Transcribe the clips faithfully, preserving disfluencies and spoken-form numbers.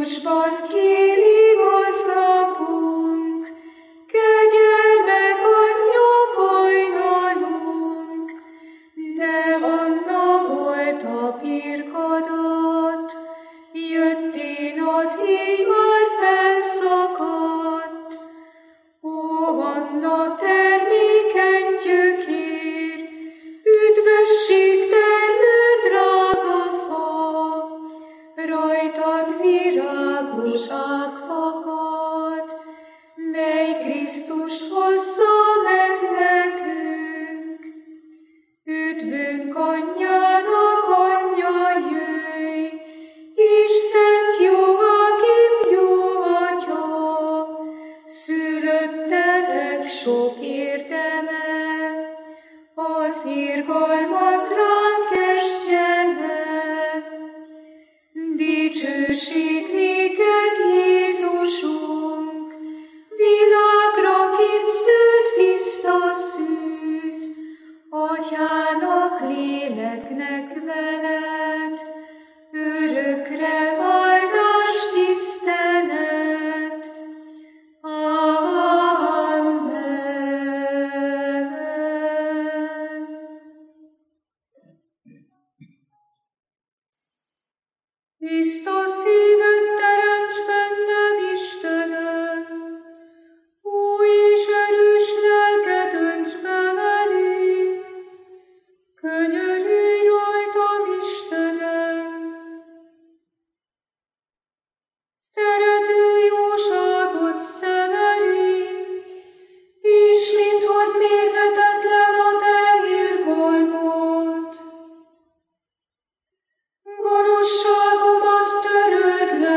Krisztusban kiigaz napunk, kegyelme anyja hajnalunk, de Anna volt a birkadat, jöttén az éj már felszakadt. Ó, Anna termékeny gyökér, üdvösség termő drága fa, rajtad virágos ág fakad, mely Krisztust hozza meg nekünk. Üdvünk anyjának anyja, jöjj, és Szent Joachim jó atya, szülöttetek sok érdeme, az irgalmat ránk kestjene. Dicsőség néked, Jézusunk, világra kit szült tiszta szűz, Atyának, léleknek veled, örökre áldás, tisztelet. Amen. Tiszta szívet teremts bennem, Istenem, új és erős lelket önts be elém. Könyörülj rajtam, Istenem! Szerető jóságot szem elé, és minthogy mérhetetlen a te irgalmad. Gonoszságomat töröld le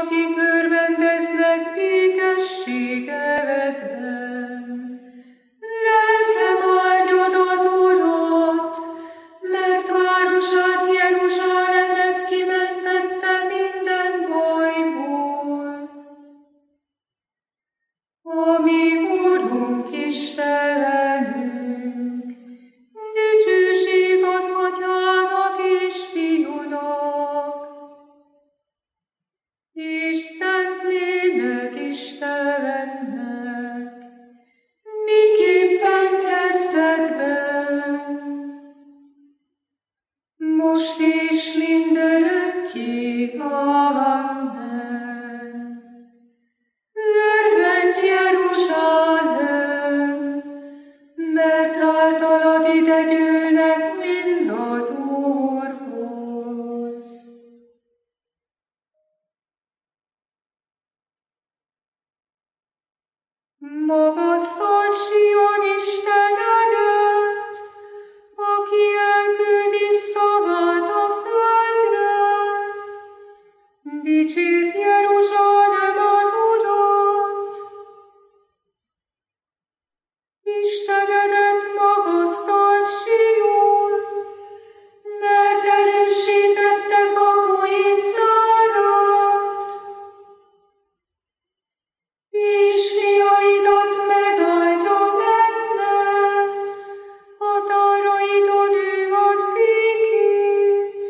akik örvendeznek békesség eredben. Lelkem áldjad az Urat, mert városát, Jeruzsálemet kimentette minden bajból. Ami Urunk Istenünk, dicsőség az Atyának és Fiúnak, és Szentlélek Istennek, miképpen kezdetben, most és mindörökké. Amen. Örvendj, Jeruzsálem, mert általad ide gyűlnek mind az Úrhoz. Magasztald Sion Istenedet, aki elküldi szavát a földre. Dicsérd Jeruzsálem az Urat. Istenedet magasztald Sion, mert erősítette kapuit zárat, és fiaidat megáldja benned, határaidon ő ad békét,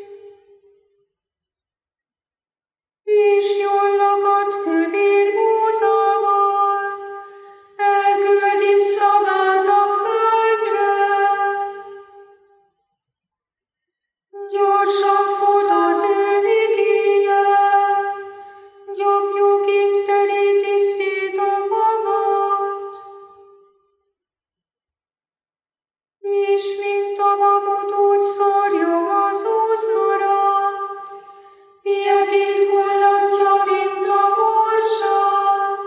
és jól lakott kövér búzával, elküldi szavát a földre. Gyorsan fut az ő igéje, gyapjúként teríti szét a magat, és mint a mamut úgy szórja az úszmarat, piegét hullatja, mint a morzsát.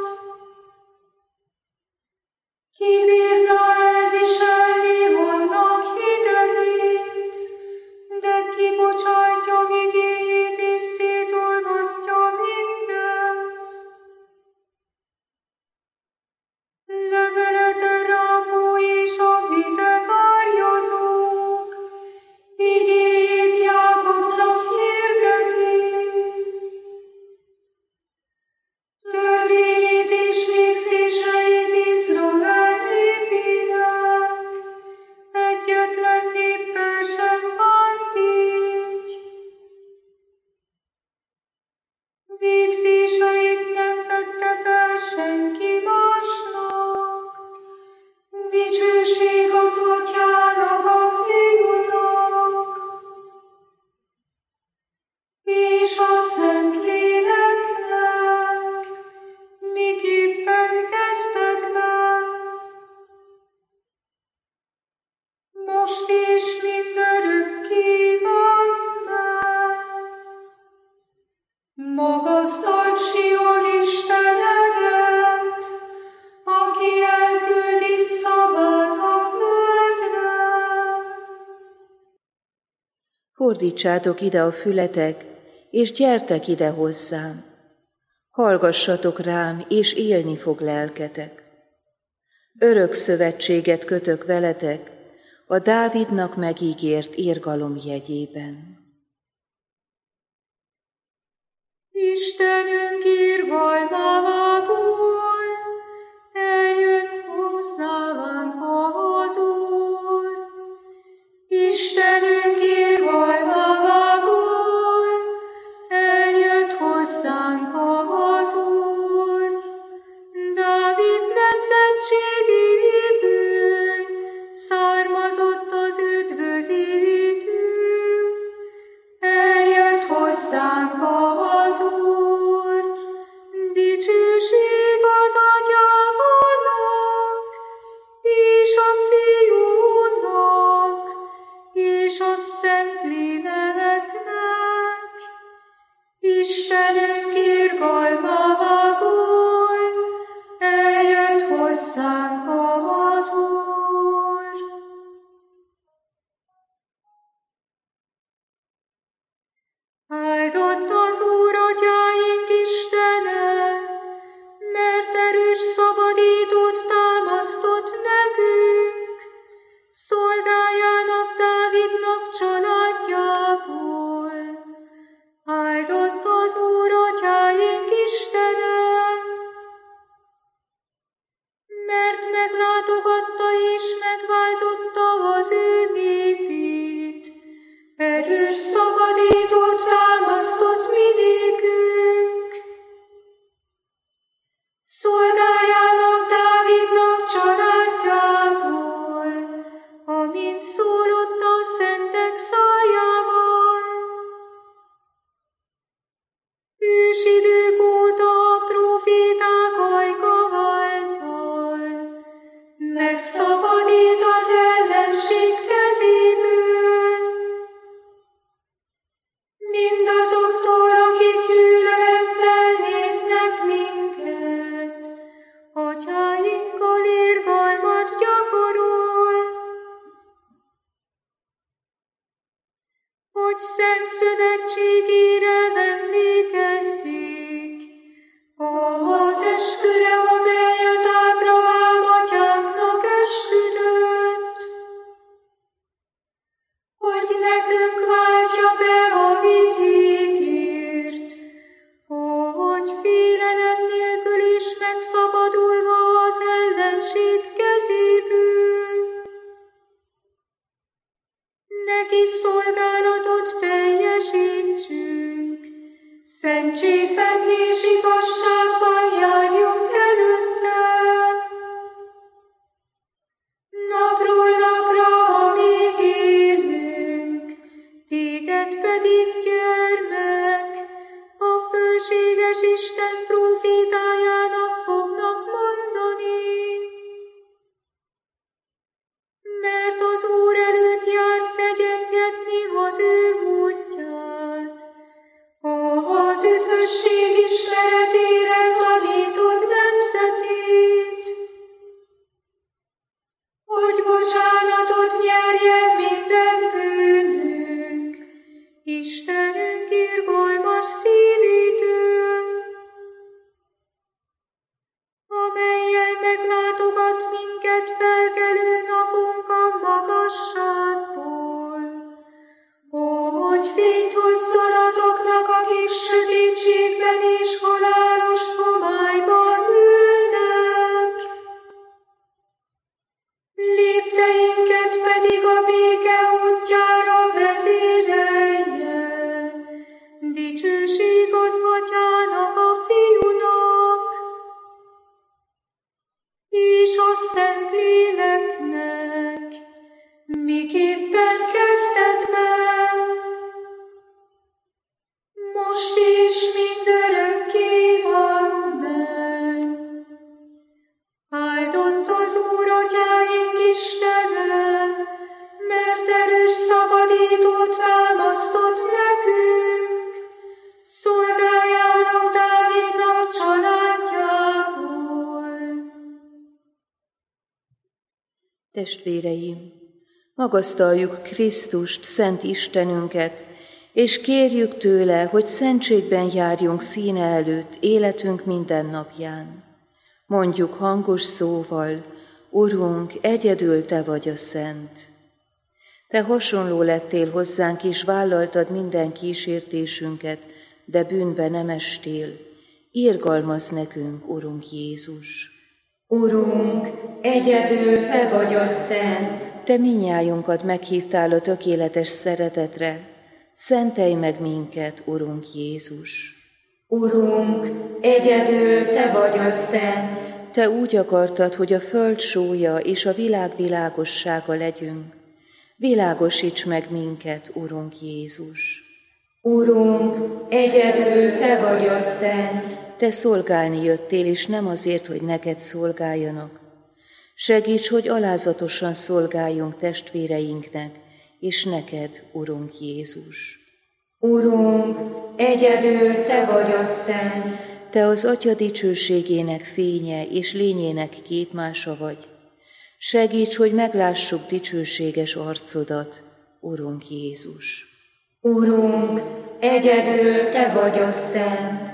Ki bírná elviselni annak hidegét, de kibocsátja igéjét és szétolvasztja mindezt. Levelete ráfúj és a vizek árjazók, igéjét Jákobnak hirdeti. Törvényét és végzéseit Izrael népének, egyetlen néppel sem bánt így. Végzéseit nem fedte fel senki másnak. Dicsőség az Atyának, a Fiúnak, és a Szentléleknek, miképpen kezdetben, most és mindörökké. Amen. Magasztald Sion Istenedet, aki elküldi szavát a földre. Fordítsátok ide a fületek, és gyertek ide hozzám. Hallgassatok rám, és élni fog lelketek. Örök szövetséget kötök veletek, a Dávidnak megígért irgalom jegyében. Istenünk irgalmából eljön hozzánk az Úr. Istenünk irgalmából eljött hozzánk az Úr. Dávid nemzetségéből származott az üdvözítő. Eljött hozzánk az Úr, dicsőség az Atyának, és a Fiúnak, és a Szentléleknek. Istenünk irgalmából eljött hozzánk az Úr. Áldott az Úr, atyáink Isten, hogy szent szövetségére emlékezzék, az esküre, amelyet Ábrahám atyánknak esküdött, hogy nekünk váltja be, amit ígért, hogy félelem nélkül is megszabadulva az ellenség kezéből, neki szolgálatot teljesítsünk, szentségben és igazságban járjunk előtte. Napról napra, amíg élünk, téged pedig, gyermek, a fölséges Isten prófétájának fognak mondani. Mert az Úr előtt jársz egyengetni az ő útját, az üdvösség ismeretére tanítod nemzetét, hogy bocsánatot nyerjen minden bűnünk, Istenünk irgalmas szívétől, amellyel meglátogat minket felkelő napunk a magasságból, hogy fényt hozzon azoknak, akik sötétségben és halálos homályban ülnek. Lépteinket pedig a béke útjára vezérelje, dicsőség az Atyának, a Fiúnak, és a Szentléleknek, miképpen kezdetben, most is mindörökké. Amen. Áldott az Úr atyáink Istene, mert erős szabadítót támasztott nekünk, szolgájának Dávidnak családjából. Testvéreim, magasztaljuk Krisztust, Szent Istenünket, és kérjük tőle, hogy szentségben járjunk színe előtt életünk minden napján. Mondjuk hangos szóval, Urunk, egyedül Te vagy a Szent. Te hasonló lettél hozzánk, és vállaltad minden kísértésünket, de bűnbe nem estél. Irgalmazz nekünk, Urunk Jézus. Urunk, egyedül Te vagy a Szent. Te minnyájunkat meghívtál a tökéletes szeretetre, szentelj meg minket, Urunk Jézus. Urunk, egyedül Te vagy a Szent. Te úgy akartad, hogy a föld sója és a világ világossága legyünk. Világosíts meg minket, Urunk Jézus. Urunk, egyedül Te vagy a Szent. Te szolgálni jöttél, és nem azért, hogy neked szolgáljanak. Segíts, hogy alázatosan szolgáljunk testvéreinknek, és neked, Urunk Jézus. Urunk, egyedül Te vagy a Szent. Te az Atya dicsőségének fénye és lényének képmása vagy. Segíts, hogy meglássuk dicsőséges arcodat, Urunk Jézus. Urunk, egyedül Te vagy a Szent.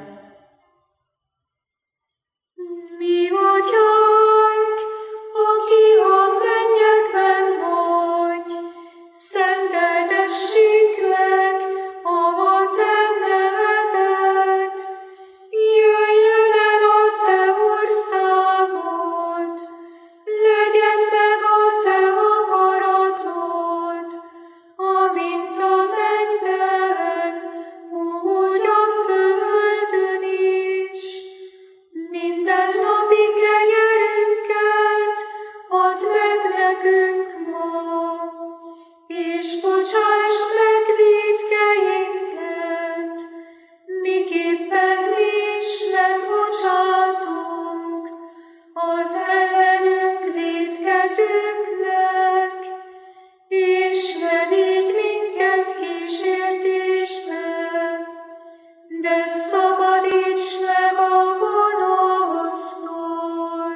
Mi Atyánk, aki a mennyekben vagy, szenteltessék meg a Te neved. Jöjjön el a Te országod, legyen meg a Te akaratod, amint a mennyben, úgy a földön is. Minden napi kenyerünket add meg nekünk ma, és bocsáss meg vétkeinket, miképpen mi is megbocsátunk az ellenünk vétkezőknek, és ne vigy minket kísértésbe, de szabadíts meg a gonosztól.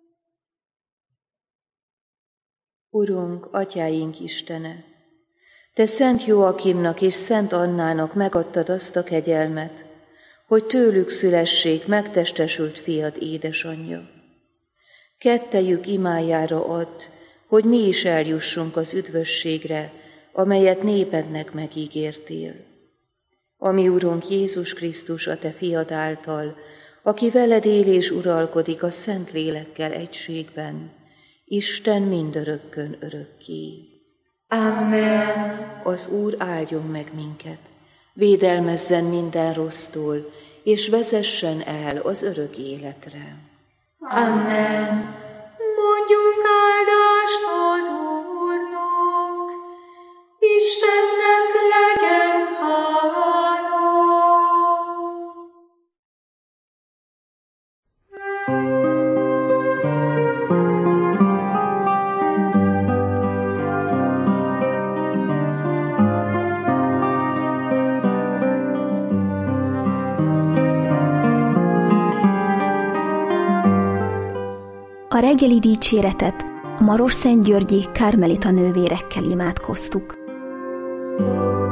Urunk, Atyáink Istene, Te Szent Joakimnak és Szent Annának megadtad azt a kegyelmet, hogy tőlük szülessék megtestesült fiad édesanyja. Kettejük imájára add, hogy mi is eljussunk az üdvösségre, amelyet népednek megígértél. A mi Urunk Jézus Krisztus, a Te fiad által, aki veled él és uralkodik a Szent Lélekkel egységben, Isten mindörökkön örökké. Amen. Az Úr áldjon meg minket, védelmezzen minden rossztól, és vezessen el az örök életre. Amen. Mondjunk áldást az Úrnak, Istennek legyen hála. A reggeli dicséretet a Marosszentgyörgyi Kármelita nővérekkel imádkoztuk.